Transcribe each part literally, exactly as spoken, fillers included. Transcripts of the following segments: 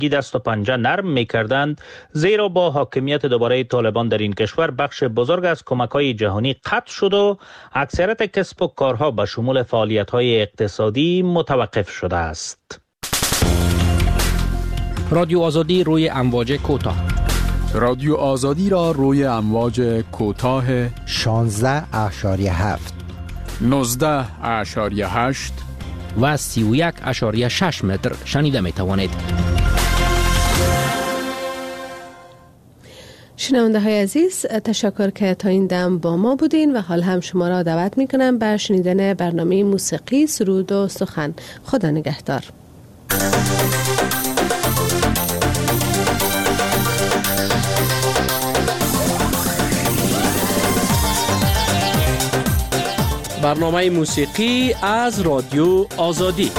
دست و پنجه نرم می‌کردند، زیرا با حاکمیت دوباره طالبان در این کشور بخش بزرگ از کمک‌های جهانی قطع شد و اکثریت کسب و کارها به شمول فعالیت‌های اقتصادی متوقف شده است. رادیو آزادی روی امواج کوتاه. رادیو آزادی را روی امواج کوتاه شانزده اشاری هفت، نوزده اشاری هشت و سی و یک اشاری شش متر شنیده می توانید. شنونده های عزیز، تشکر که تا این دم با ما بودین و حال هم شما را دعوت می کنم بر شنیدن برنامه موسیقی سرود و سخن. خدا نگهدار. برنامه موسیقی از رادیو آزادی.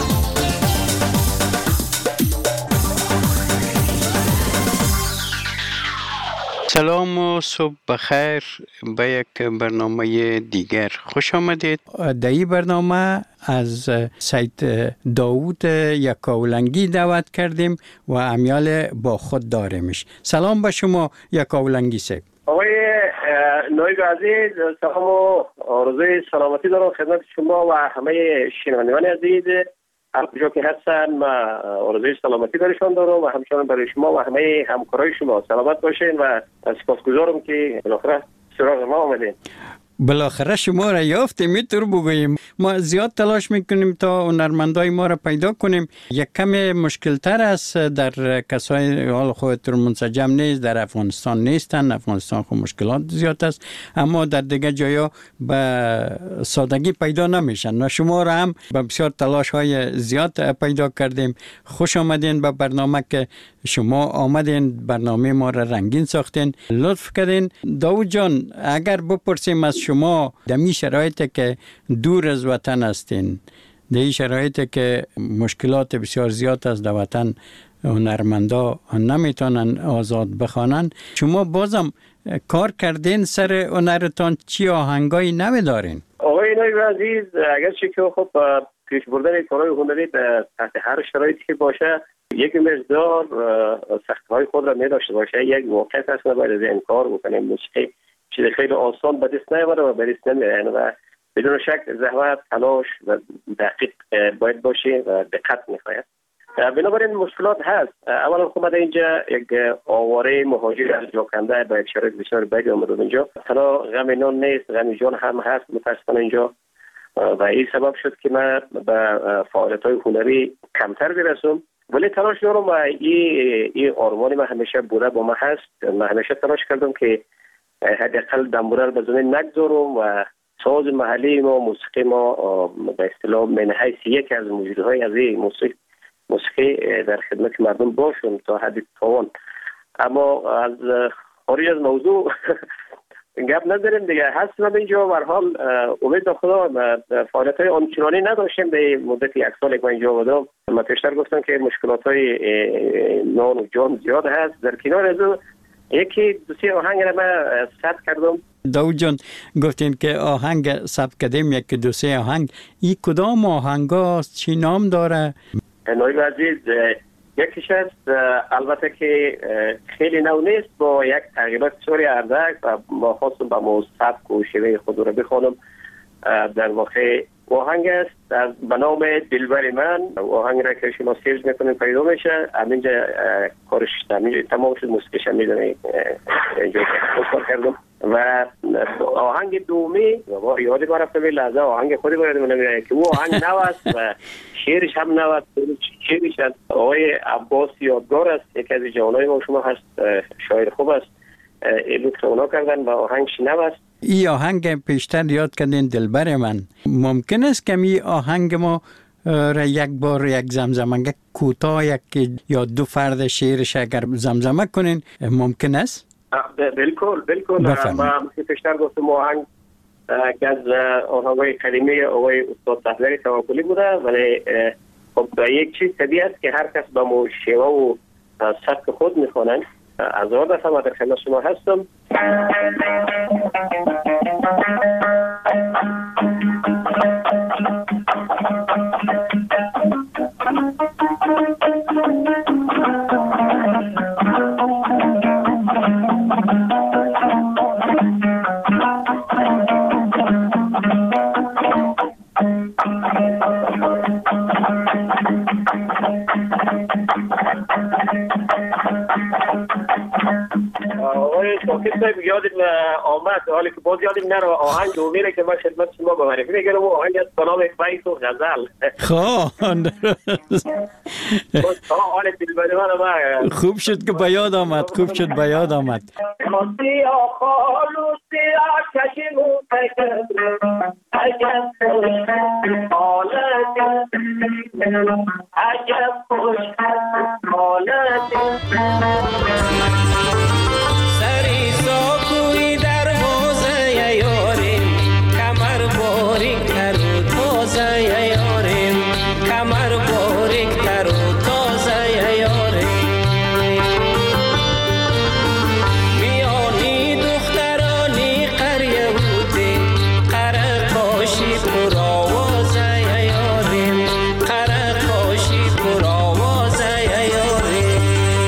سلام و صبح بخیر به یک برنامه دیگر خوش آمدید. در این برنامه از سید داوود یکاولنگی دعوت کردیم و امیال با خود داریمش. سلام به شما یکاولنگی صاحب. آقای نایب عزیز، سلام و آرزوی سلامتی دارم خدمت شما و همه شنوندگان عزیز. هر کجا که هستن ما آرزوی سلامتی برشان دارم و همچنان برای شما و همه همکارای شما سلامت باشین و سپاسگزارم که بالاخره سراغ ما آمدین. بالاخره شما را یافتیم، میتور بگوییم. ما زیاد تلاش میکنیم تا هنرمندای ما را پیدا کنیم. یک کم مشکل تر است در کسای حال خودتون منسجم نیست، در افغانستان نیستن. افغانستان خود مشکلات زیاد است، اما در دیگه جایا به سادگی پیدا نمیشن و شما را هم به بسیار تلاش های زیاد پیدا کردیم. خوش آمدین به برنامه که شما آمدین، برنامه ما را رنگین ساختین، لطف کردین. داوود جان، اگر بپرسیم از شما در این شرایطی که دور از وطن هستین، در این شرایطی که مشکلات بسیار زیاد است در وطن، هنرمندا نمیتونن آزاد بخوانن، شما بازم کار کردین سر هنرتان؟ چی آهنگایی نمی دارین؟ آقای نایب عزیز، اگرچه که خب پیش بردن کارهای هنری تحت هر شرایطی که باشه یک مقدار سختی‌های خود را می داشته باشه. یک واقعیت هست و باید از این کار بکنیم. موسیقی چیز خیلی آسان به دست نمیاره و به دست نمیاره و بدون شک زحمت، تلاش و دقیق باید باشه و دقت میخواید. بنابراین مشکلات هست. اولا خود اینجا یک آواره مهاجر از جاکنده با یک شرایط بسیار بدی آمده اینجا. تنها غم نان نیست، غم جان هم هست متاسفانه اینجا و این سبب شد که من به فعالیت‌های هنری کمتر برسم. ولی تلاش دارم و این این آرمان من همیشه بوده با من هست. من همیشه تلاش کردم که حداقل دنبوره رو به زمین نگذارم و ساز محلی ما، موسیقی ما به اصطلاح من حیث یک از موجودهای از این موسیقی موسیقی در خدمت مردم باشم تا حد توان. اما از خارج از موضوع گپ نداریم دیگه. هستم اینجا و هر حال امید به خدا فعالیت‌های آنچنانی نداشتیم به مدت یک سال که اینجا بودم. من پیشتر گفتم که مشکلات‌های نان و جان زیاد هست. در کنار از یکی دو سه آهنگ را من ثبت کردم. داوود جان گفتین که آهنگ ثبت کردیم، یک دو سه آهنگ. این کدام آهنگا چی نام داره؟ نایب عزیز، یکیش است البته که خیلی نو نیست، با یک تغییرات سوری اردک و ما خواستم با مو سبک و شیوه خود رو بخونم. در واقع آهنگ است به نام دلبر من. آهنگ را که شما سیرز میکنید پیدا میشه. همینجا کارش تمام شد، موسیقیش هم میدونی اینجا کار کردم. و آهنگ دومی و یادی ما رفته به لحظه آهنگ خودی باید منمیره که او آهنگ نو است و شعرش هم نو است. شعرش است آقای عباس یادگار است، یکی از جوانای ما شما هست، شاعر خوب است. لطف اونا کردن و آهنگش نو است. این آهنگ پیشتر یاد کردین دلبر من. ممکن است که این آهنگ ما را یک بار یک زمزمه کوتاه یک یا دو فرد شعرش اگر زمزمه کنین ممکن است؟ بالکل بالکل. ما پیشتر گفتم آهنگ که از آهنگ‌های قدیمی آقای استاد صفدری توکلی بوده، ولی خب یک چیز طبیعی است که هر کس با مو شیوه و سبک خود میخوانند. از آن دفعه ما در خدمت شما هستم. آقای شاکر صاحب یادم آمد، حالی که باز یادم نره آهنگ دومیره که من خدمت شما به معرفی میگم و آهنگ از به نام بیت و غزل. خب خوب شد که به یاد آمد، خوب شد به یاد آمد. سری ساکوی در موزه یاریم، کمر باریک تر و تازه یاریم، کمر باریک تر و تازه یاریم. میانی دخترانی قریه بودی، قره کاشی پر آوازه یاریم، قره کاشی پر آوازه یاریم.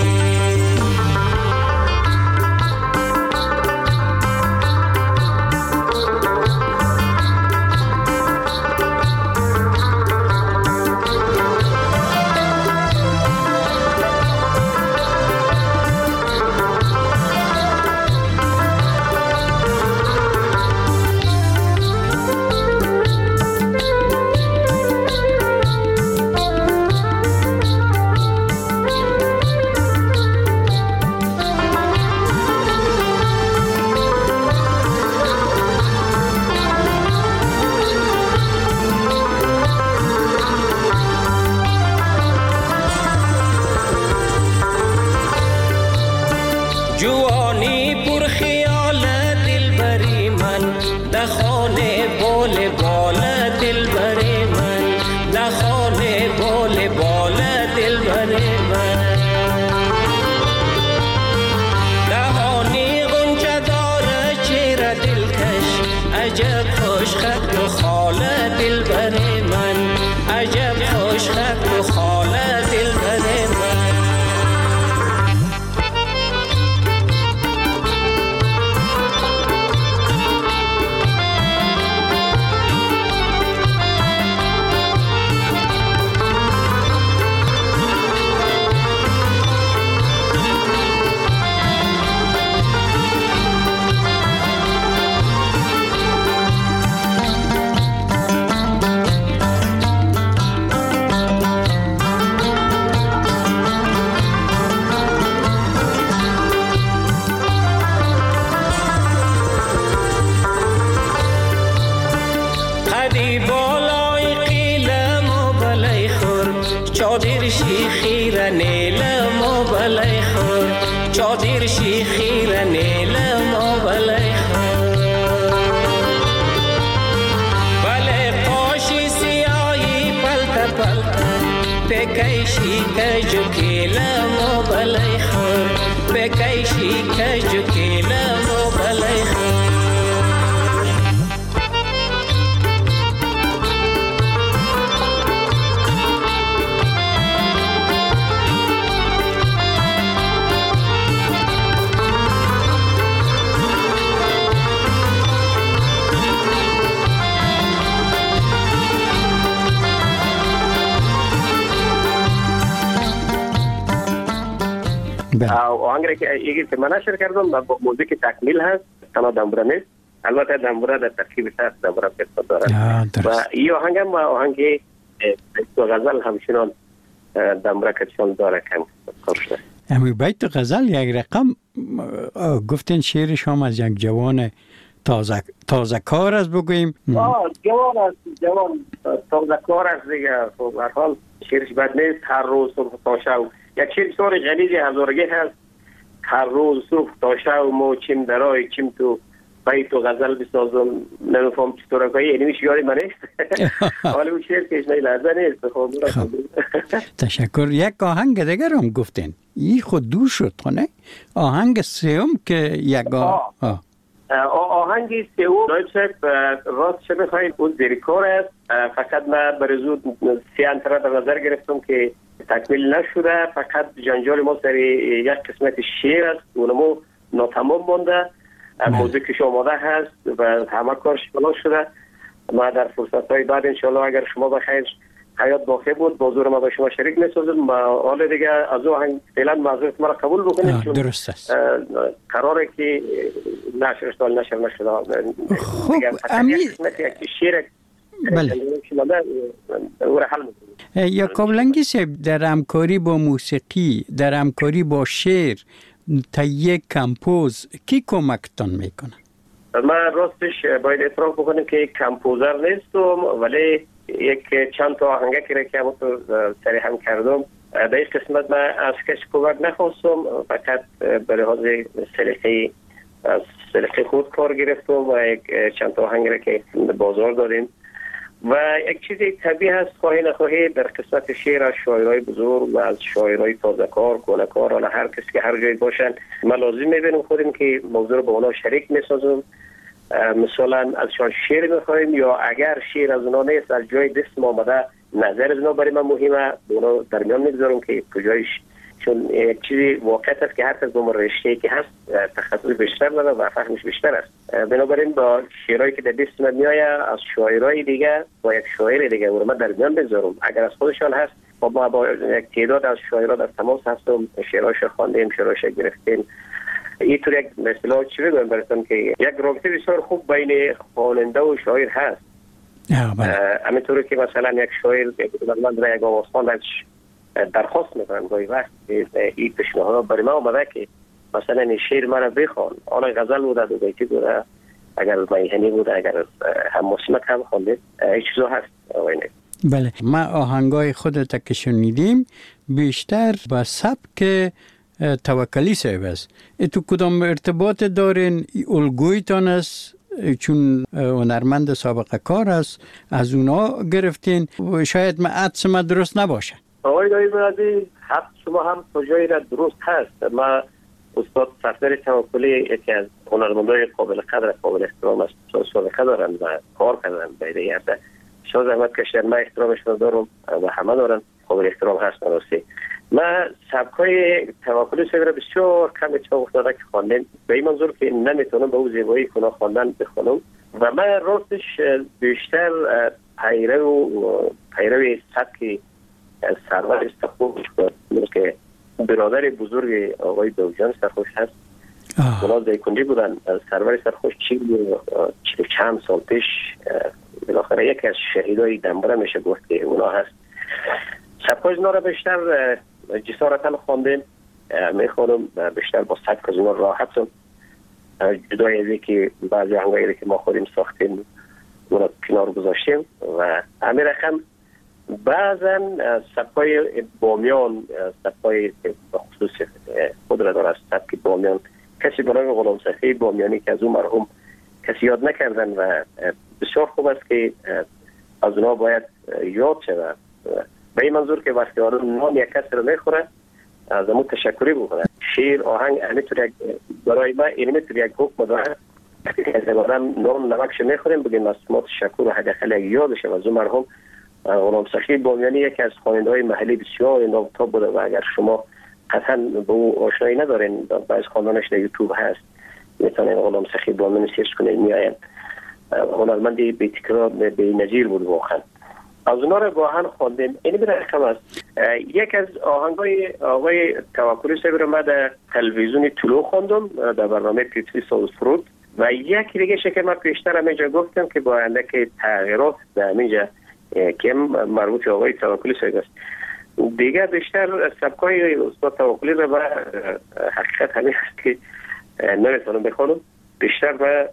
جوانی پر خیال دلبری من، در خانه بال بال دلبری من، در خانه بال بال دلبری من. دهانی غنچه داره چهره دلکش، عجب خوش خط و خال دلبری من، عجب خوش خط و خال دلبری من. قدی بالای قیلم و بلای خور، چادر شی خیره نیلم و بلای خور، چادر شی خیره نیلم و بلای خور. بله قاشی سیایی پلت پلت، پکیشی کجو کیلم و بلای خور، پکیشی کجو کیلم و بلای خور. آهنگی که ایگی که من نشر کردم با موزیک تکمیل هست، تنها دنبره نیست. البته دنبره در ترکیب هست، دنبره قسمت دارد و این آهنگ هم آهنگ بیت و غزل همچنان دنبره کشان داره کم کارشده. امی بیت و غزل یک رقم گفتین شعرش هم از یک جوان تازه تازه کار است بگوییم. آه جوان است، جوان تازه کار است دیگه. خب هر حال شعرش بد نیست. هر روز صبح تا شب یک شعر بسیار غلیظ هزارگی هست. هر روز صبح تا شب مو چیم درای چیم تو بیت و غزل بسازم، نمیفهم چطور که اینی میشه یاری من نیست. حالا اون شعر که اشنایی لحظه نیست. خب تشکر. یک آهنگ دیگر هم گفتین این خود دور شد خونه آهنگ سیوم که یک آه. آه. آهنگ سیوم نایب صاحب راست چه بخواهید اون زیر کار است. فقط من برزود سی انتره در نظر گرفتم که تکمیل نشده. فقط جنجال ما سر یک قسمت شعر است اونمو ناتمام مانده. موزیکش آماده هست و همه کارش بلا شده. ما در فرصت های بعد انشاءالله اگر شما بخیر حیات باقی بود بازور ما با شما شریک می‌سازم. حال دیگه از آهنگ فعلا معذرت ما را قبول بکنید چون درست است. قراره که نشر استال نشر نشده. خب امی شیر بله یا کابلنگی صاحب در همکاری با موسیقی، در همکاری با شعر، تهیه کمپوز کی کمکتان میکنه؟ من راستش باید اعتراف بکنم که کمپوزر نیستم، ولی یک چند تا آهنگه که که تو سری هم کردم در این قسمت من از کسی کمک نخواستم، فقط به لحاظ سلیقه از سلیقه خود کار گرفتم و یک چند تا آهنگ که بازار داریم و یک چیزی طبیعی هست خواهی نخواهی در قسمت شعر از شاعرای بزرگ و از شاعرای تازه کار کنه کار حالا هر کسی که هر جایی باشن من لازم میبینم خودم که موضوع رو با اونا شریک میسازم. مثلا از شان شعر میخوایم یا اگر شعر از اونا نیست از جای دست آمده نظر از اونا برای من مهمه اونا در میان میگذارم که کجایش، چون یک چیزی واقعیت است که هر کس با رشته که هست تخصص بیشتر داره و فهمش بیشتر است. بنابراین با شعرهایی که در دست من میآید از شاعرای دیگه با یک شاعر دیگه اون من در میان بذارم اگر از خودشان هست با ما با یک تعداد از شاعران در تماس هستم، شعرهاش خواندیم، شعرهاش گرفتیم. اینطور یک مثلا چی بگم براتون که یک رابطه بسیار خوب بین خواننده و شاعر هست. همینطوری که مثلا یک شاعر من در یک آوازخوان درخواست میکنم گاهی وقت این پیشنهاد برای من اومده که مثلا این شعر من بخوان، حالا غزل بوده دو بیتی بوده اگر میهنی بوده اگر هم موسیقی هم خوانده این چیزا هست. بله ما آهنگای خودت که شنیدیم بیشتر با سبک توکلی صاحب است. تو کدام ارتباط دارین؟ الگویتان است چون هنرمند سابقه کار است از اونا گرفتین و شاید ما عدس ما درست نباشه. آقای دایی برادی حد شما هم کجایی را درست هست. ما استاد صفدر توکلی یکی از هنرمندای قابل قدر قابل احترام است، سابقه دارن و کار کردن بیده هست. شما زحمت کشتن من احترامش دارم و همه دارن قابل احترام هست. راستی من سبکای توکلی صاحب را بسیار کم اتفاق افتاده که خواندم به این منظور که نمیتونم به او زیبایی کنه خواندن بخونم و من راستش بیشتر پیرو پیرو سبک سرور سرخوش که برادر بزرگ آقای دوجان سرخوش هست اونا دیکنجی بودن. سرور سرخوش چی چند سال پیش بالاخره یکی از شهیدای دنبره میشه گفت که اونا هست. سبکای اونا را بیشتر جسارتا خواندیم میخوانم بیشتر با سبک از اونا راحتم جدای ازی که بعضی آهنگایی که ما خودیم ساختیم اونا کنار گذاشتیم و همین رقم بعضا سبکای بامیان سبکای بخصوص خود را داره سبک بامیان کسی برای غلام سخی بامیانی که از اون مرحوم کسی یاد نکردن و بسیار خوب است که از اونا باید یاد شود به این منظور که وقتی آدم نام یک کسی رو میخوره از امون تشکری بکنه. شیر آهنگ همینطور برای ما اینمیتور یک حکم داره که از آدم نام نمکش میخوریم بگیم از ما تشکر و حداقل یک یادشه از اون مرحوم غلام سخی بامیانی یکی از خواننده‌های محلی بسیار نامتاب بوده و اگر شما قطعا به او آشنایی ندارین بعض خواندنش در یوتیوب هست میتونین غلام سخی بامیانی سرچ کنین میاین. هنرمندی بی تکرار بی نظیر بود واقعا. از اونا رو با هم خواندیم. این به رقم است یک از آهنگای آقای توکلی صاحب رو من در تلویزیون طلوع خواندم در برنامه پیتری ساوس فرود و یک دیگه که من پیشتر همینجا گفتم که با اندک تغییرات در همینجا که مربوط آقای توکلی صاحب است. دیگه بیشتر سبکای استاد توکلی رو با حقیقت همین است که نمیتونم بخونم بیشتر با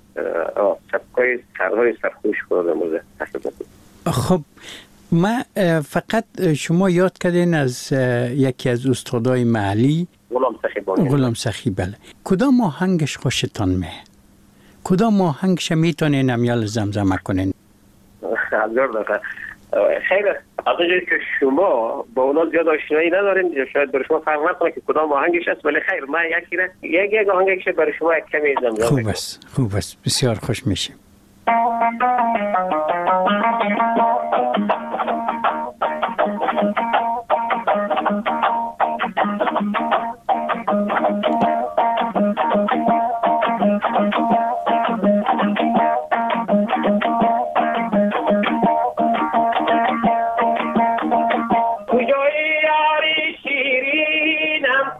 سبکای سرهای سرخوش خود موزه خب ما فقط شما یاد کردین از یکی از استادای محلی غلام سخی بامیانی. غلام سخی بله. کدام آهنگش خوشتان میه؟ کدام آهنگش میتونین امیال زمزمه کنین؟ هزار دفعه. خیلی از اونجایی که شما با اونا زیاد آشنایی ندارین شاید برای شما فرق نکنه که کدام آهنگش است ولی خیر من یکی را یک یک آهنگش برای شما یک کمی زمزمه خوب است خوب است بسیار خوش میشیم.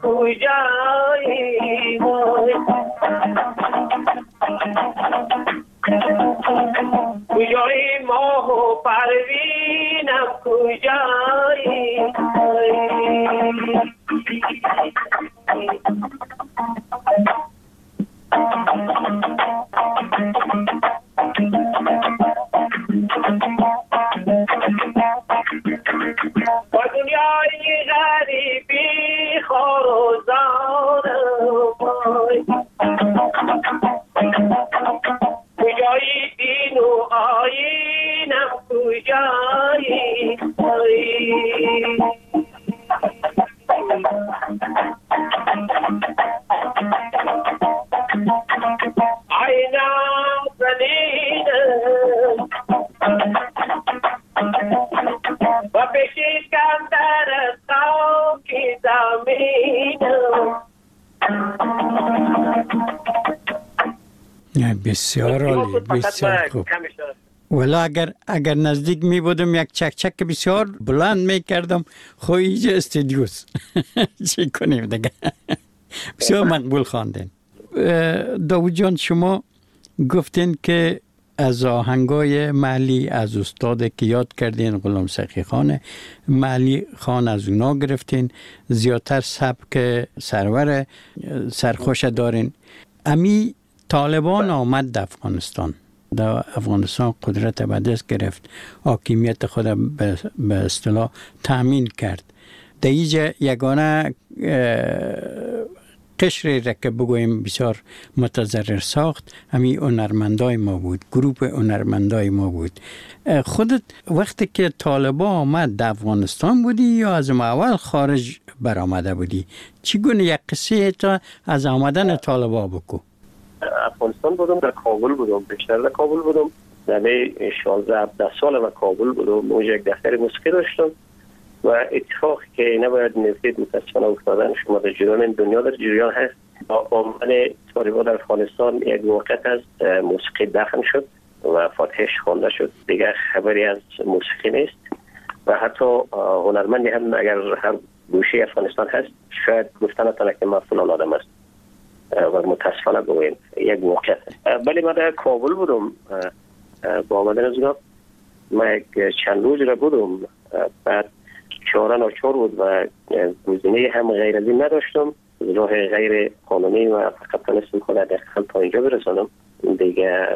کجایی وای کجایی ماه و پروینم کجایی با دنیای غریبی خار و زارم کجایی دین و آیینم کجایی آینم زنینم و بشکم در خاک زمینم. بسیار عالی، بسیار خوب. ولی اگر اگر نزدیک می بودم یک چک چک بسیار بلند می کردم خو اینجا استودیوست. چی کنیم دیگه؟ بسیار مقبول خواندین. داوود جان شما گفتین که از آهنگای محلی از استاد که یاد کردین غلام سخی خان محلی خان از اونا گرفتین، زیادتر سبک سرور سرخوش دارین. امی طالبان آمد در افغانستان، در افغانستان قدرت به دست گرفت، حاکمیت خود به اصطلاح تامین کرد. در اینجا یگانه قشری را که بگویم بسیار متضرر ساخت همی هنرمندای ما بود، گروپ هنرمندای ما بود. خودت وقتی که طالبان آمد در افغانستان بودی یا از اول خارج برآمده بودی؟ چگونه یک قصه تا از آمدن طالبان بگو؟ افغانستان بودم، در کابل بودم، بیشتر در کابل بودم. یعنی شانزده هفده سال من کابل بودم. اونجا یک دفتر موسیقی داشتم و اتفاقی که نباید میفتید متاسفانه افتادن شما در جریان دنیا در جریان هست. با آمدن طالبان در افغانستان یک موقعیت از موسیقی دفن شد و فاتحش خوانده شد، دیگر خبری از موسیقی نیست و حتی هنرمندی هم اگر هر گوشه افغانستان هست شاید گفتن نتونه که ما فلان آدم است و متاسفانه بگویم یک موقعیت است. ولی من در کابل بودم. با آمدن از اونا من یک چند روز را بودم، بعد چهاران آچار بود و گزینه هم غیر از این نداشتم، راه غیر قانونی و فقط تانستم خود دقیقا تا اینجا برسانم دیگه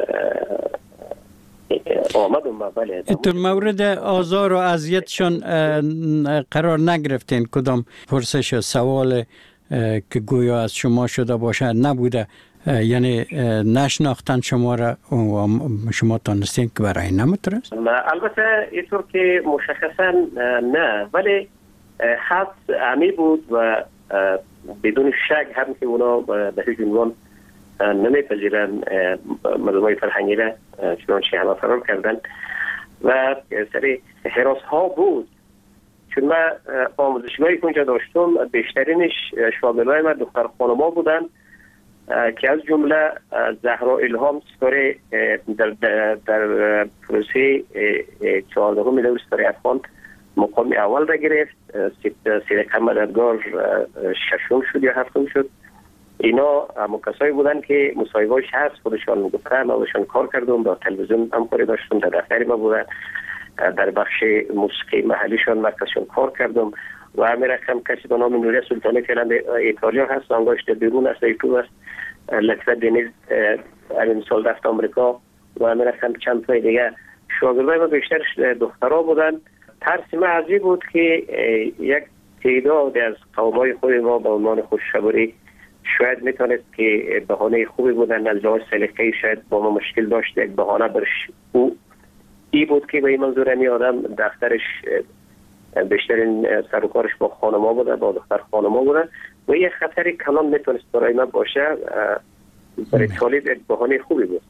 آمدم. بله در مورد آزار و اذیتشان قرار نگرفتین؟ کدام پرسش سوال که گویا از شما شده باشه نبوده، یعنی نشناختن شما را و شما تانستین که برای نمیتونه است؟ البته اینطور که مشخصا نه، ولی حد عمی بود و بدون شک هم که اونا به هیچ عنوان نمیپذیرن مردمای فرهنگی را چنانچه همه فرار کردن و سری حراس ها بود. چون من آموزشگاهی که اونجا داشتم بیشترینش شاگردای من دختر خانما بودن که از جمله زهرا الهام ستاره در در, در پروسه چهاردهم دور ستاره افغان مقام اول را گرفت. سیدک مددگار ششم شد یا هفتم شد. اینا کسایی بودن که مصاحبه‌اش هست خودشان گفتن، من باشون کار کردم، با تلویزیون هم کاری داشتم، در دفتر ما بودن، در بخش موسیقی محلیشان مرکزشان کار کردم و همین رقم کسی به نام نوری سلطانی فعلا ایتالیا هست، آنگاهش در بیرون است، ایتو است، لطفه دنیز همین سال رفت آمریکا و همین رقم چند تای دیگه. شاگردای ما بیشتر دخترها بودن. ترس ما از این بود که یک تعداد از قومای خود ما به عنوان خوشخبری شاید میتونست که بهانه خوبی بودن از لحاظ سلیقه‌ای شاید با ما مشکل داشت. یک بهانه برش او ای بود که به این منظور می آدم دفترش بیشترین سر و کارش با خانما بوده، با دختر خانما بوده و یه خطری کلان میتونست برای من باشه. برای طالب یک بهانه خوبی بود.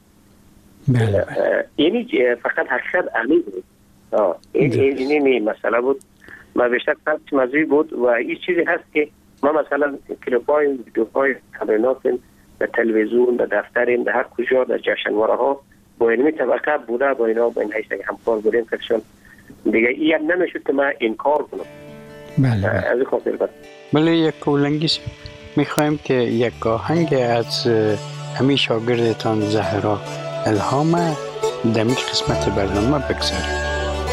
اینی فقط حقیقت عمی بود. این اینی مسئله بود. من بیشتر خط مزوی بود و این چیزی هست که ما مثلا کلیپ‌های ویدیوهای تمرینات در تلویزیون، در دفترین، در هر کجا، در جشنواره ها با اینمی طبقه بوده، با اینا با این حیث همکار بودیم کشون دیگه این نمیشد که من انکار کنم. بله از این خاطر بود. بله یک کولنگیس میخوایم که یک آهنگ از همین شاگردتان زهرا الهام دمی قسمت برنامه بگذاریم.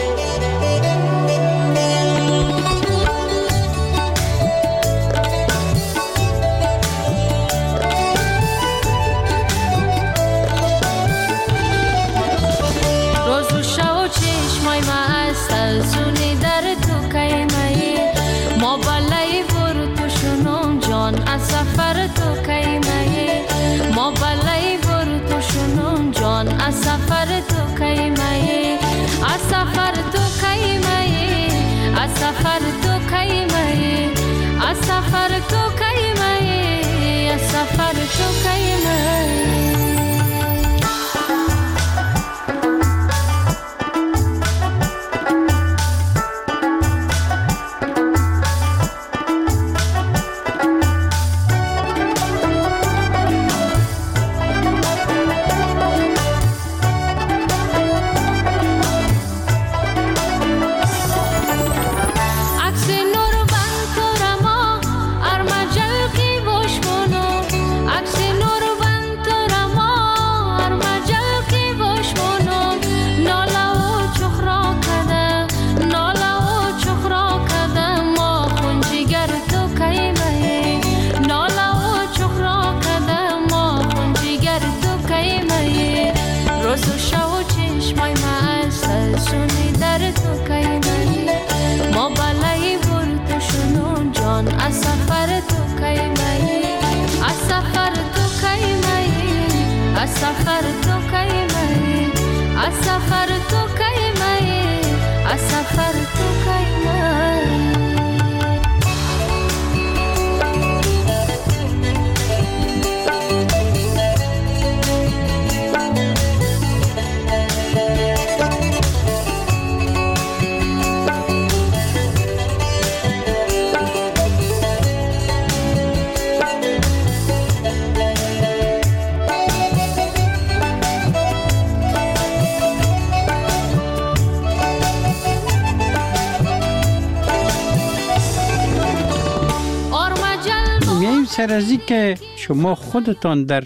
سر از این که شما خودتان در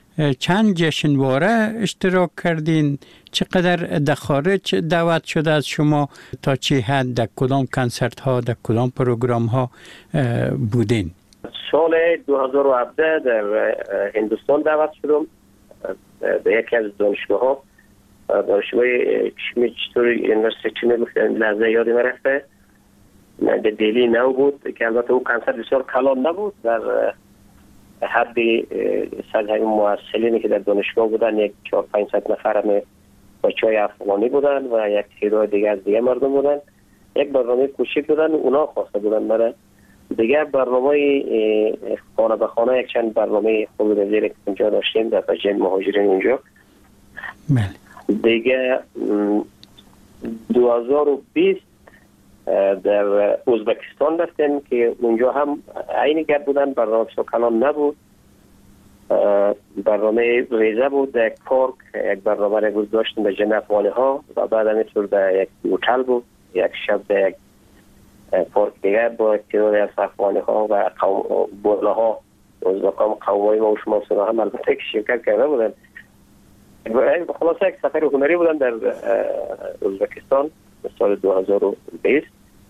چند جشنواره اشتراک کردین، چقدر در خارج دعوت شده از شما، تا چه حد در کدام کنسرت ها، در کدام پروگرام ها بودین؟ سال دو هزار و هفده در هندوستان دعوت شدم به یکی از دانشگاه ها، دانشگاه چطور یونیورسیتی چینه لحظه یادی مرفته در دلی نو بود که البته او کنسرت بسیار کلان نبود، در حد صد همین محصلینی که در دانشگاه بودن یک چهار پنج صد نفر همه بچه های افغانی بودن و یک تعداد دیگه از دیگه مردم بودن. یک برنامه کوچیک بودن، اونا خواسته بودن برای دیگه برنامه خانه به خانه یک چند برنامه خود رزیره که اونجا داشتیم در بجن مهاجرین اونجا. دیگه دو هزار و بیست در ازبکستان رفتیم که اونجا هم عین گرد بودن، برنامه سکانان نبود، برنامه ریزه بود در یک پارک، یک برنامه را گذاشتیم به جمع افغانی ها و بعد همینطور در یک هتل بود، یک شب در یک پارک دیگر با تعداد از افغانی ها و قوم بوله ها ازبکان قومای ما و شما سنا هم البته که شرکت کرده بودن. خلاصه یک سفر هنری بودن در ازبکستان سال دو هزار و بیست.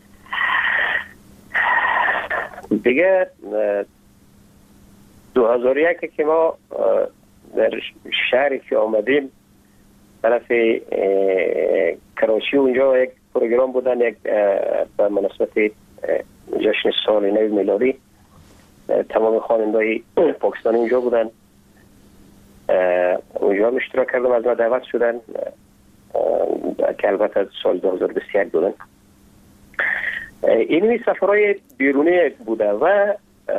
دیگه دو هزار و یک که ما در شهری که آمدیم طرف کراچی، اونجا یک پروگرام بودن، یک به مناسبت جشن سال نو میلادی تمام خواننده‌های پاکستانی اونجا بودن، اونجا هم اشتراک کردم، از ما دعوت شدن که البته از سال دو هزار و بیست و یک بودن. اینمی سفرهای بیرونی بوده و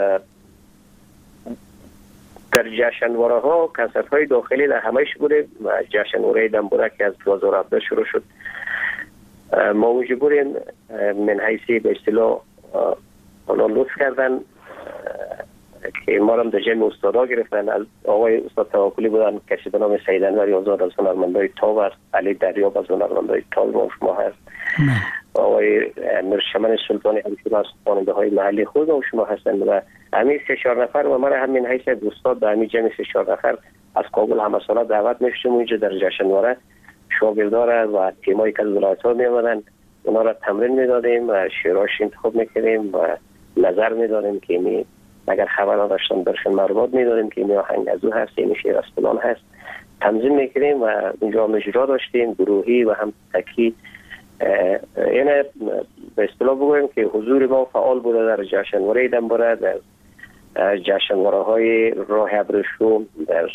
در جشنواره ها کنسرت های داخلی در همهش بوده. جشنواره دنبوره که از دو هزار و هفده شروع شد، ما مجبوریم من حیثی به اصطلاح حالا لطف کردن که ما هم در جمع استادا گرفتن، از آقای استاد توکلی بودن کسی به نام سید انور آزاد از هنرمندای تاب است، علی دریاب از هنرمندای تاب ما شما هست آقای مرشمن سلطانی همچنین از خواننده های محلی خود و شما هستند و همین سه چهار نفر و من همین حیث دوستان به همین جمع سه چهار نفر از کابل همه ساله دعوت میشتیم اونجا در جشنواره شاگردان و تیمایی که از ولایت ها می آمدن اونا را تمرین میدادیم و شعراش انتخاب میکردیم و نظر میدادیم که می اگر خبر داشتن برشون معلومات میدادیم که می آهنگ از او هست این شعر از فلان هست تنظیم میکردیم و اونجا مجرا داشتیم گروهی و هم تکی. یعنی به اصطلاح بگویم که حضور ما فعال بوده در جشنواره دنبوره، در جشنواره های راه ابریشم، در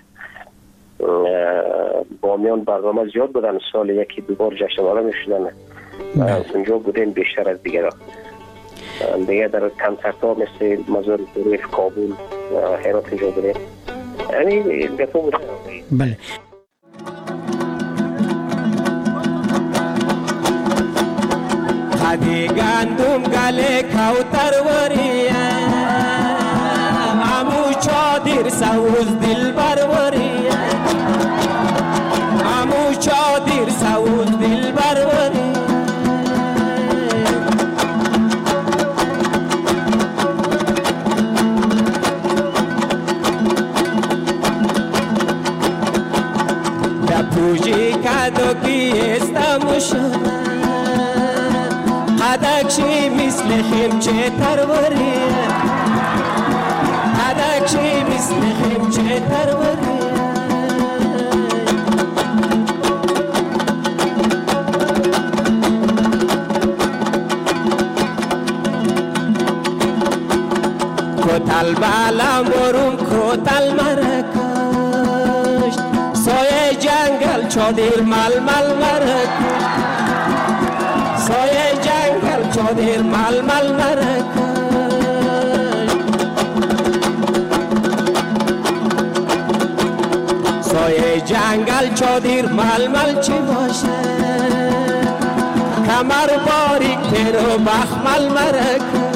بامیان برنامه زیاد بودن، سال یکی دو بار جشنواره میشدن اونجا بودیم بیشتر از دیگران. دیگه در کنسرت ها مثل مزار شریف، کابل و هرات اینجا بودیم. یعنی دفعه بوده. بله. خدی گندم گله کوتر وریا امو چادر سوز دل بر وریا امو چادر سوز دل بر وریا دا پوجی کدو کی استموشو هدکشی مثل خیمچه تروری هدکشی مثل خیمچه تروری کتل بالا مرون کتل مرکشت سایه جنگل چادر مل مل مرکشت سایه جنگل چادر مل مل مرکشت سایه جنگل چادر مل مل چی باشه کمر باریک تیرو بخمل مرکشت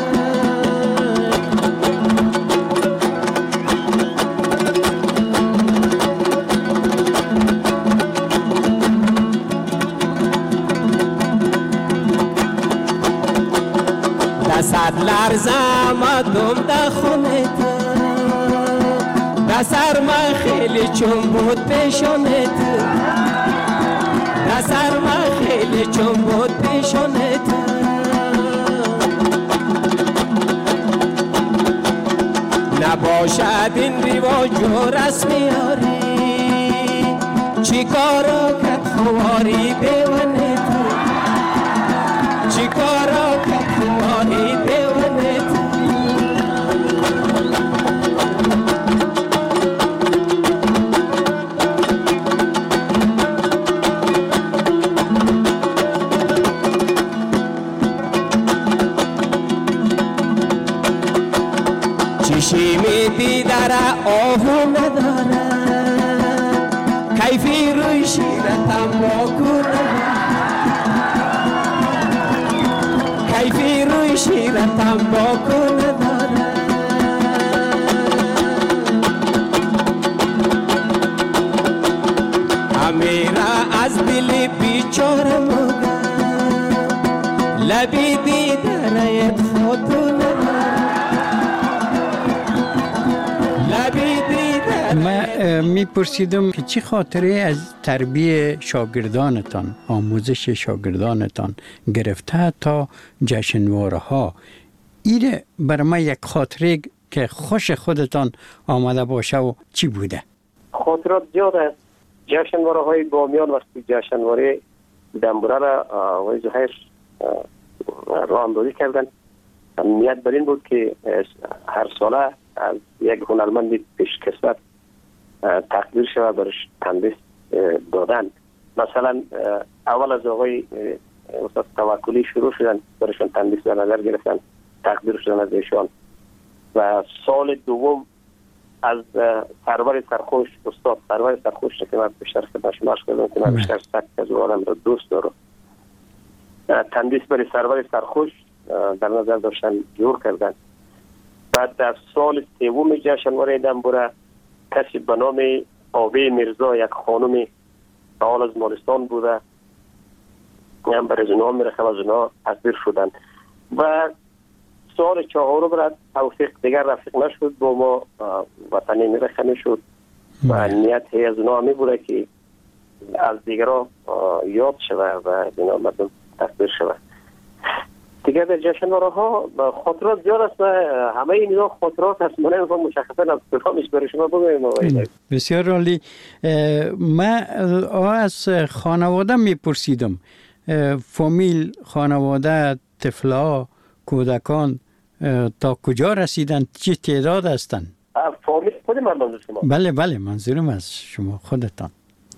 صد لرزم آدم دا خونه تو دا سرما خیلی چون بود پیشونه تو دا سرما خیلی چون بود پیشونه تو نباشد این رواج و رسمیاری چی کارو کت خواری بیونه تو چی کارو کت خواری بیونه تو چشمی دیدر آهو نداره کیفی روی شیرتم باکو نداره کیفی روی شیرتم باکو نداره همیرا از دل بیچاره مگم لبی دیدرت خودو نداره من میپرسیدم که چی خاطره از تربیت شاگردانتان، آموزش شاگردانتان گرفته تا جشنواره ها، ایره بر من یک خاطره که خوش خودتان آمده باشه و چی بوده؟ خاطرات زیاد است. جشنواره های بامیان وقتی جشنواره دنبوره را آقای زهیر راه اندازی کردن، نیت بر این بود که هر ساله از یک هنرمند پیشکسوت تقدیر شود برش تندیس دادن. مثلا اول از آقای استاد توکلی شروع شدن برشون تندیس در نظر گرفتن، تقدیر شدن از ایشان و سال دوم از سرور سرخوش استاد سرور سرخوش که من بیشتر خدمتش مشغول کردم که من بیشتر سبک از آدم را دوست دارم، تندیس برای سرور سرخوش در نظر داشتن جور کردن. بعد در سال سوم جشنواره دنبوره کسی به نام آبی میرزا، یک خانم فعال از مالستان بوده، هم برای اونا میرسم از اونا تصویر شدن. و سال چهارم برد توفیق دیگر رفیق نشد با ما وطنی میرسه شد و نیت از اونا همی بوده که از دیگر ها یاد شده و اینا مردم تصویر شده. دیگه در جشنواره ها خاطرات زیاد است و همه این خاطرات هست. من نمی‌فهم مشخصا از کدامش برای شما بگویم. بسیار عالی. من از خانواده میپرسیدم، فامیل، خانواده، طفلا، کودکان تا کجا رسیدن؟ چه تعداد هستن؟ فامیل خود من منظور شما؟ بله بله منظورم از شما خودتان.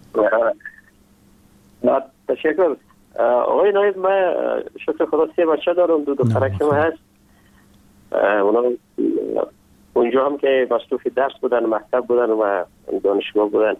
تشکر. آقای نایب، من شکر خدا سه بچه دارم، دو دخترکم هست. اونا اونجا هم که مصروف درس بودن، مکتب بودن و دانشگاه بودن.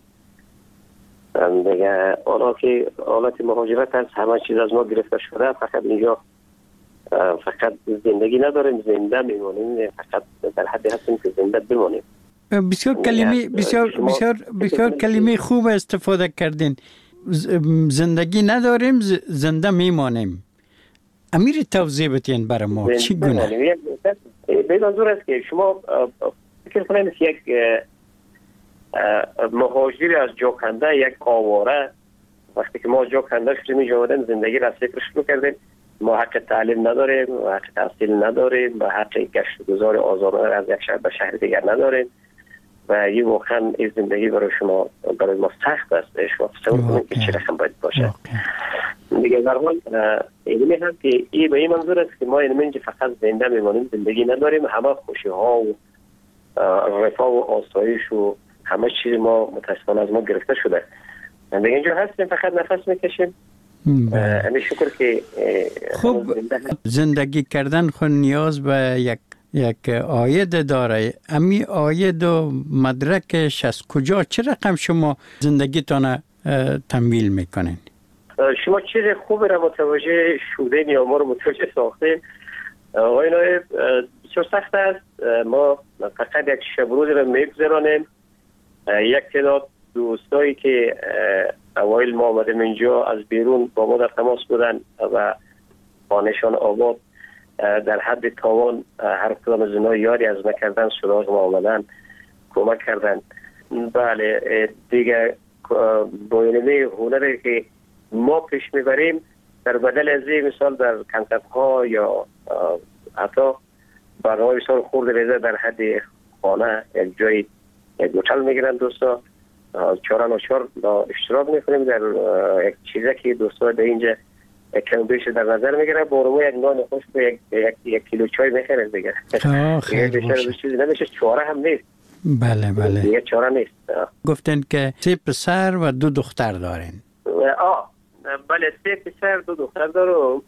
دیگه اونا که حالت مهاجرت هست، همه چیز از ما گرفته شده. فقط اینجا فقط زندگی نداریم، زنده میمونیم. فقط در حدی هستیم که زنده بمونیم. بسیار کلمه بسیار بسیار بسیار کلمه خوب استفاده کردین. زندگی نداریم، زنده میمانیم. امیر توضیح بدین برای ما چی گونه؟ به منظور است که شما فکر کنید یک مهاجر از جاکنده، یک آواره، وقتی که ما جاکنده شدیم اینجا آمدیم زندگی را فکرش میکردیم، ما حق تعلیم نداریم، حق تحصیل نداریم و حق گشت گذار آزادانه از یک شهر به شهر دیگر نداریم و این واقعا این زندگی برای شما برای ما سخت است. شما تصور کنید که چه رقم باید باشه. دیگه در حال اینمی هم که این به این منظور است که ما اینمی فقط زنده میمانیم، زندگی نداریم. همه خوشی ها و رفاه و آسایش و همه چیز ما متاسفانه از ما گرفته شده. دیگه اینجا هستیم، فقط نفس میکشیم. امی شکر که خب زندگی کردن خود نیاز به یک یک آید داره. امی آید و مدرکش از کجا، چه رقم شما زندگیتان تمویل میکنین؟ شما چیز خوبی را متوجه شدین یا ما رو متوجه ساختین. آقای نایب، بسیار سخت است. ما فقط یک شب روز را میگذرانیم. یک تعداد دوستایی که اوایل ما آمدیم اینجا از بیرون با ما در تماس بودن و خانه‌شان آباد در حد تاوان هر کدام از اونها یاری از ما کردن، سراغ ما آمدن، کمک کردن. بله دیگه با اینمی هنری که ما پیش میبریم در بدل از این مثال در کنسرت ها یا حتی برنامه مثال خورد ریزه در حد خانه یک جای یک هتل میگیرن دوستا، چهار ناچار اشتراک میکنیم در یک چیزی که دوستا در اینجا کم بیش در نظر میگیره. بارمو یک نان خوش به یک, یک, یک کیلو چای میخیره دیگه. خیلی باشه. چیزی نمیشه، چاره هم نیست. بله بله. دیگه چاره نیست. گفتن که سه پسر و دو دختر دارین. آه بله، سه پسر دو دختر دارم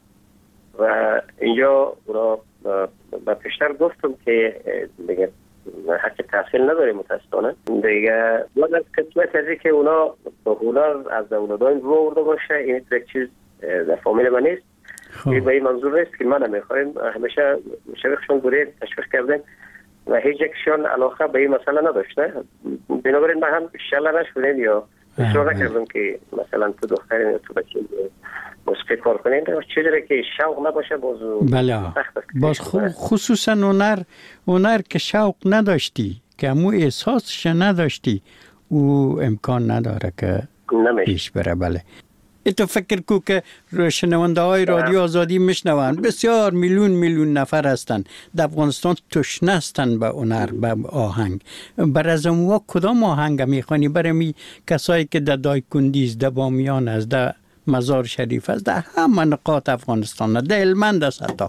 و اینجا اونا با پیشتر گفتم که دیگه حق تحصیل نداریم متاسفانه. دیگه باید از قسمت ازی که اونا با هنر از دولدان رو آورده باشه، این یک چیز در فامیل من نیست. به این منظور نیست که من نمیخوایم، همیشه مشوقشون بوده، تشویق کردیم و هیچ یکشان علاقه به این مسئله نداشته. بنابراین من هم شله نشدیم یا اصرار نکردم که مثلا تو دخترین یا تو بچه موسیقی کار کنین. چیزی که شوق نباشه باز بله. باز خصوصا هنر هنر که شوق نداشتی، که امو احساسش نداشتی، او امکان نداره که پیش بره. بله. تو فکر کو که شنونده های رادیو آزادی میشنوند، بسیار میلیون میلیون نفر هستند در افغانستان تشنه هستند به هنر، به آهنگ. بر از اونها کدام آهنگ میخوانی؟ برای می کسایی که در دایکندیز، در بامیان است، در مزار شریف است، در همه نقاط افغانستان، در هلمند است، حتی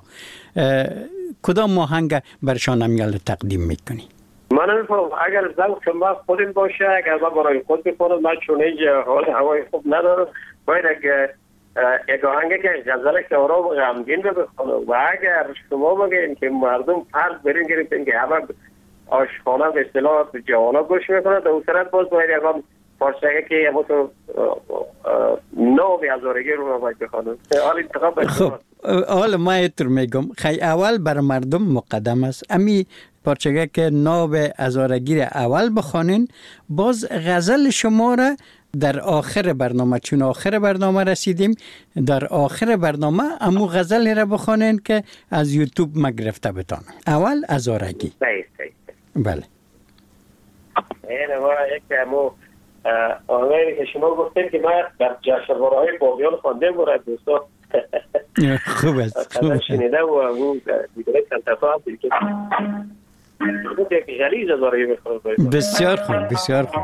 کدام آهنگ برشان همیال تقدیم میکنی؟ من نمی‌فهمم. اگر ذوق ما خودم باشه، اگر ما برای خود بکنم، من چون اینجا حال هوای خوب ندارم، باید اگر یک آهنگی که غزل که آرام و غمگین رو بخونم و اگر شما بگین که مردم فرض برین گرفتین که همه آشخانه به اصطلاح جوانا گوش میکنن، در اون صورت باز باید یک هم پارچه‌ای که همون تو نو هزارگی رو باید بخونم. حال انتخاب باید خب حالا ما ایتر میگم خیلی اول بر مردم مقدم است امی پارچه‌ای که نو هزارگی اول بخونین، باز غزل شما را در آخر برنامه، چون آخر برنامه رسیدیم، در آخر برنامه امو غزل را بخوانین که از یوتیوب ما گرفته بتانم. اول ازارگی. صحیح صحیح. بله. این ما یک امو آنلاین که شما گفتیم که من در جشنواره‌های باقیان خوانده بودم دوستان. خوب است. خوب است. شنیده و اون دیگه کنتفا هم دیگه. یک جلیز ازارگی بخونم. بسیار خوب، بسیار خوب.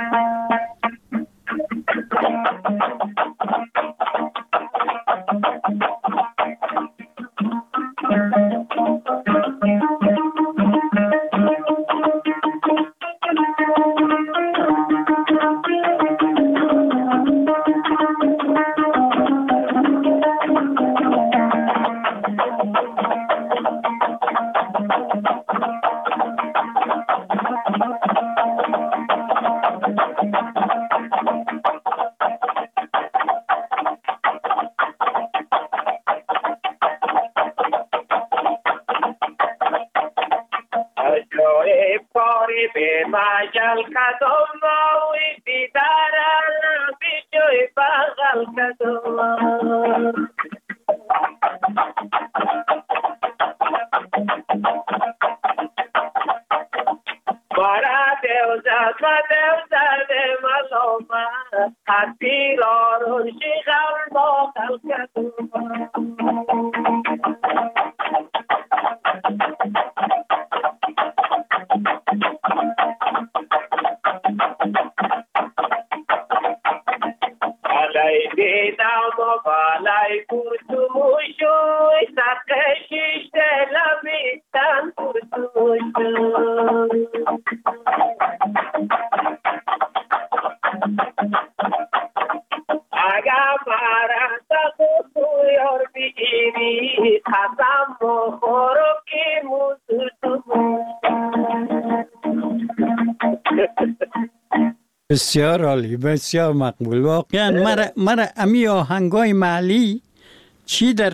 بسیار عالی، بسیار مقبول. واقعا مرا مرا امی آهنگای محلی چی در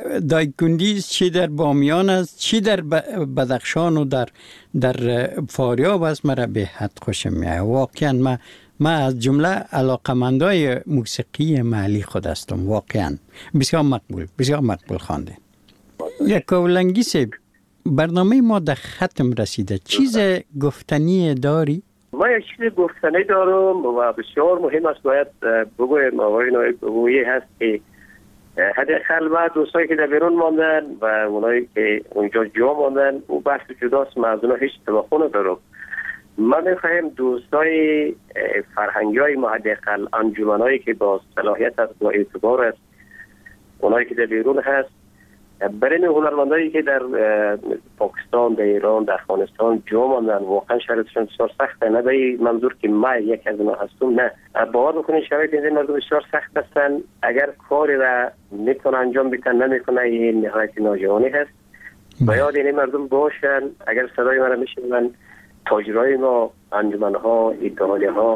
دایکندی، چی در بامیان است، چی در بدخشان و در در فاریاب است، مرا به حد خوشم میاد. واقعا ما ما از جمله علاقمندای موسیقی محلی خود هستم. واقعا بسیار مقبول، بسیار مقبول خوانده. یک کولنگی سه برنامه ما در ختم رسیده. چیز گفتنی داری؟ ما یک چیز گفتنی دارم و بسیار مهم است باید بگویم. آقای نایب بگویی هست که حداقل ما دوستایی که در بیرون ماندن و اونایی که اونجا جا ماندن او بحث جداست، ما از اونها هیچ توقع ندارم. ما می‌خوایم دوستای فرهنگی های ما حداقل انجمنایی که با صلاحیت است و اعتبار است، اونایی که در بیرون هست، برای هنرمندایی که در پاکستان، در ایران، در افغانستان جا ماندن، واقعا شرایطشون بسیار سخته. نه به منظور که ما یک از اونها هستم، نه، باور بکنید شرایط این مردم بسیار سخت هستن. اگر کاری را میتونه انجام بدن نمیکنه، این نهایت ناجوانی هست. باید این مردم باشن. اگر صدای من را میشنون، تاجرای ما، انجمن‌ها، اتحادیه‌ها،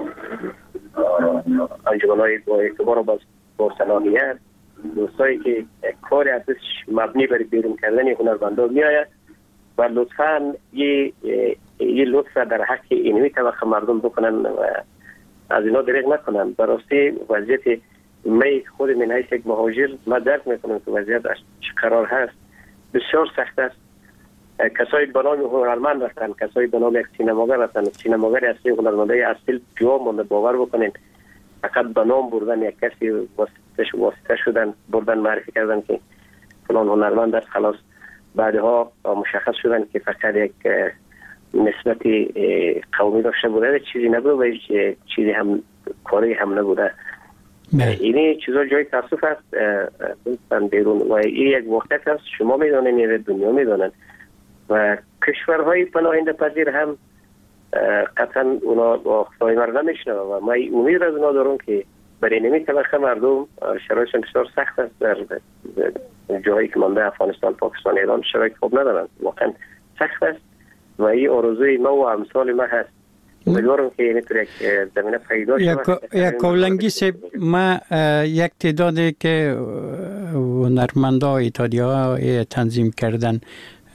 انجمن‌های با اعتبار و با صلاحیت، دوستایی که کار ازش مبنی بر بیرون کردن هنرمندا میآید و لطفاً یه یه لطف در حق اینمی طبقه مردم بکنن و از اینا دریغ نکنن. براستی وضعیت می خود من حیث یک مهاجر ما درک میکنم که وضعیت چه قرار هست، بسیار سخت است. کسایی به نام هنرمند هستن، کسایی به نام یک سینماگر هستن، سینماگر اصلی هنرمندای اصلی جا مونده. باور بکنین فقط به نام بردن یک کسی واسطه شدن، بردن معرفی کردن که فلان هنرمند است، خلاص بعدها مشخص شدن که فقط یک نسبت قومی داشته بوده، چیزی نبوده و هیچ چیزی هم کاری هم نبوده. اینی چیزا جای تاسف است دوستان بیرون و این یک واقعیت است. شما میدونین، این دنیا میدونن و کشورهای پناهنده پذیر هم قطعا اونا با خدای مردم میشنوه و ما امید از اونا دارم که برای نمی طبقه مردم شرایطشون بسیار سخت است. در جایی که مانده افغانستان، پاکستان، ایران شرایط خوب ندارن، واقعا سخت است و این آرزوی ما و امثال ما هست. امیدوارم که اینطور یک زمینه پیدا شود. یک کولنگی سه ما یک تعدادی که هنرمندا ایتالیا تنظیم کردن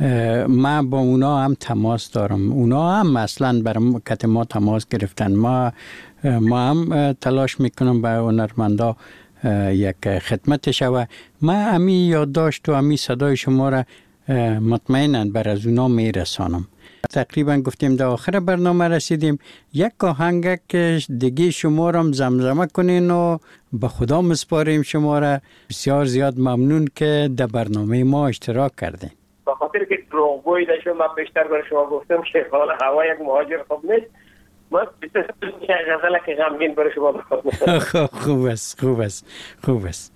ما با اونا هم تماس دارم. اونا هم اصلا برای کت ما تماس گرفتن. ما ما هم تلاش میکنم به هنرمندا یک خدمت شوه. ما امی یادداشت و امی صدای شما را مطمئناً بر از اونا میرسانم. تقریبا گفتیم در آخر برنامه رسیدیم. یک آهنگ دیگه شما را زمزمه کنین و به خدا مسپاریم شما را. بسیار زیاد ممنون که در برنامه ما اشتراک کردین. به خاطر که دروغگویی داشتم من بیشتر برای شما گفتم که حالا هوا یک مهاجر خوب نیست. من بیشتر غزل که غمگین برای شما بخونم. خوب است، خوب است، خوب است.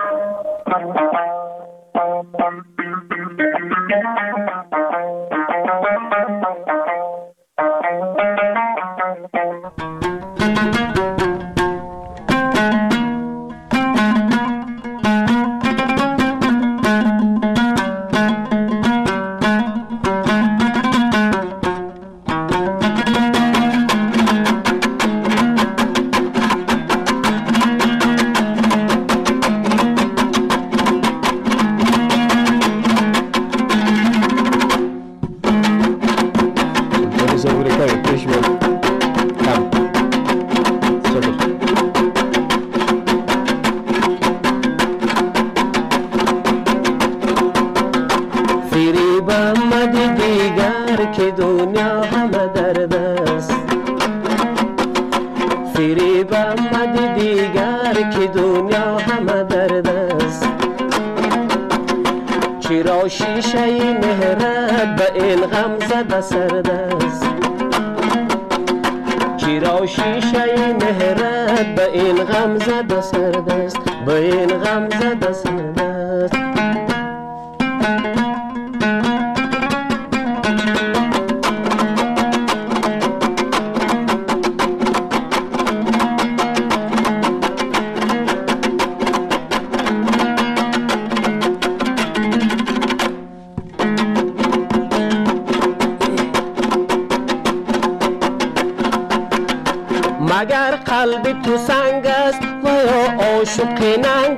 مگر قلب تو سنگ است و یا عاشق ننگ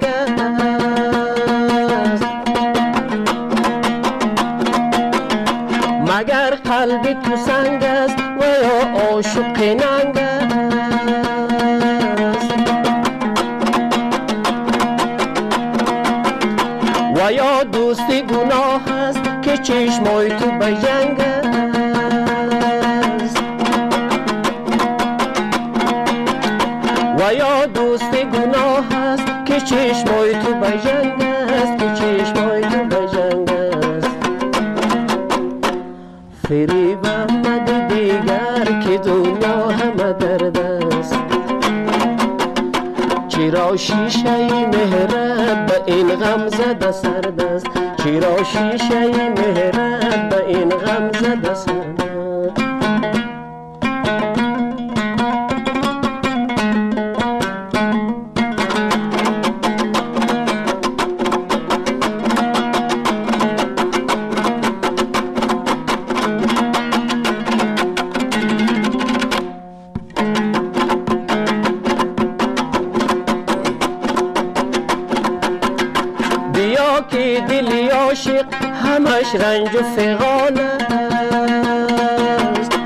است. مگر قلب تو سنگ است و یا عاشق ننگ است. و یا دوستی گناه است که چشمای تو به جنگ است. و یا دوست گناه است که چشمای تو به جنگ است، که چشمای تو به جنگ است. فریب آمد دیگر که دنیا همه درد است. چرا شیشه مهرت به این غم زده سرد است. چرا شیشه مهرت به این غم زده سرد است. همش رنج و فغان است.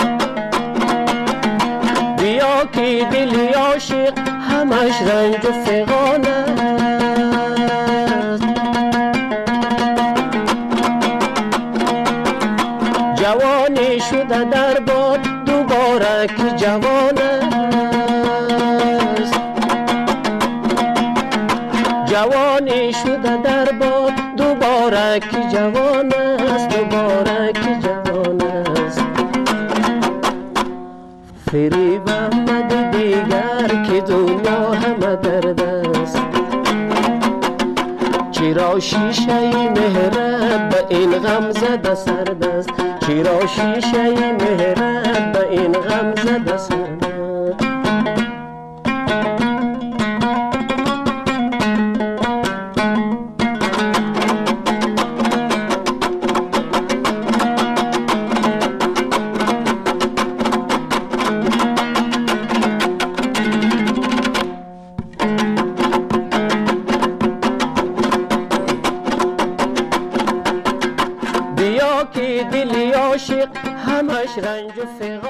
بیا که دلی عاشق همش رنج و فغان است. جوانی شده در باد دوباره که جوان است. جوانی شده در باد دوباره که جوان است. دوباره که جوان است. فریب آمد دیگر که دنیا همه درد است. چرا شیشه مهرت به این غم زده سرد است. چرا شیشه مهرت به این غم زده سرد است. همش رنج و فغان